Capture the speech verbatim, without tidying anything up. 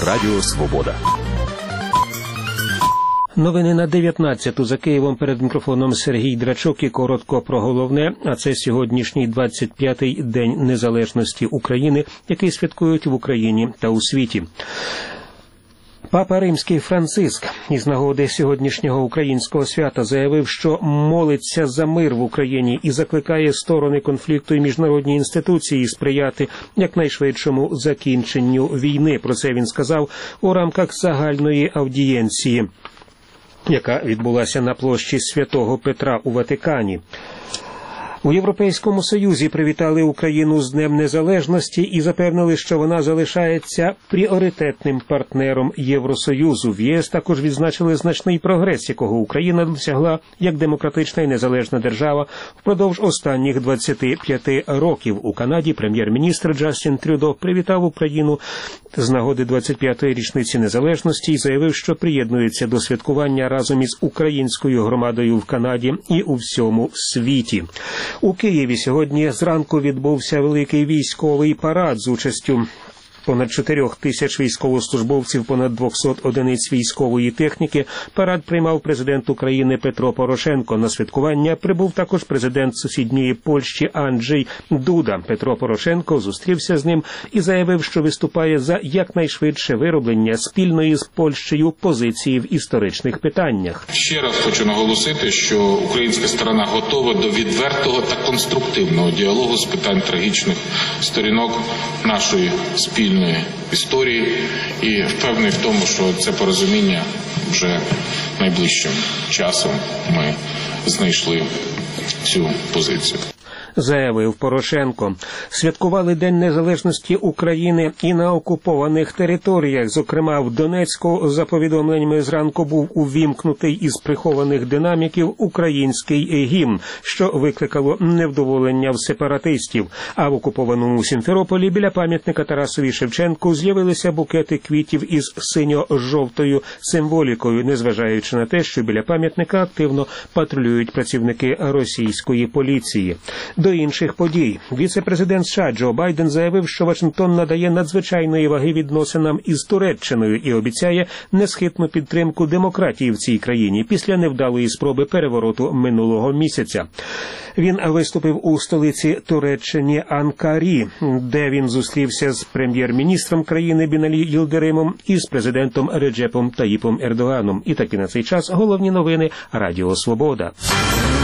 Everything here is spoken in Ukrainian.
Радіо Свобода. Новини на дев'ятнадцяту. За Києвом перед мікрофоном Сергій Драчок і коротко про головне, а це сьогоднішній двадцять п'ятий День Незалежності України, який святкують в Україні та у світі. Папа Римський Франциск із нагоди сьогоднішнього українського свята заявив, що молиться за мир в Україні і закликає сторони конфлікту і міжнародні інституції сприяти якнайшвидшому закінченню війни. Про це він сказав у рамках загальної аудієнції, яка відбулася на площі Святого Петра у Ватикані. У Європейському Союзі привітали Україну з Днем Незалежності і запевнили, що вона залишається пріоритетним партнером Євросоюзу. В ЄС також відзначили значний прогрес, якого Україна досягла як демократична і незалежна держава впродовж останніх двадцяти п'яти років. У Канаді прем'єр-міністр Джастін Трюдо привітав Україну з нагоди двадцять п'ятої річниці незалежності і заявив, що приєднується до святкування разом із українською громадою в Канаді і у всьому світі. У Києві сьогодні зранку відбувся великий військовий парад з участю понад чотирьох тисяч військовослужбовців, понад двохсот одиниць військової техніки. Парад приймав президент України Петро Порошенко. На святкування прибув також президент сусідньої Польщі Анджей Дуда. Петро Порошенко зустрівся з ним і заявив, що виступає за якнайшвидше вироблення спільної з Польщею позиції в історичних питаннях. Ще раз хочу наголосити, що українська сторона готова до відвертого та конструктивного діалогу з питань трагічних сторінок нашої спільної історії, і впевнений в тому, що це порозуміння вже найближчим часом ми знайшли цю позицію. Заявив Порошенко. Святкували День Незалежності України і на окупованих територіях. Зокрема, в Донецьку, за повідомленнями зранку, був увімкнутий із прихованих динаміків український гімн, що викликало невдоволення в сепаратистів. А в окупованому Сімферополі біля пам'ятника Тарасові Шевченку з'явилися букети квітів із синьо-жовтою символікою, незважаючи на те, що біля пам'ятника активно патрулюють працівники російської поліції. До інших подій. Віце-президент США Джо Байден заявив, що Вашингтон надає надзвичайної ваги відносинам із Туреччиною і обіцяє несхитну підтримку демократії в цій країні після невдалої спроби перевороту минулого місяця. Він виступив у столиці Туреччини Анкарі, де він зустрівся з прем'єр-міністром країни Біналі Йилдиримом і з президентом Реджепом Таїпом Ердоганом. І таки на цей час головні новини Радіо Свобода.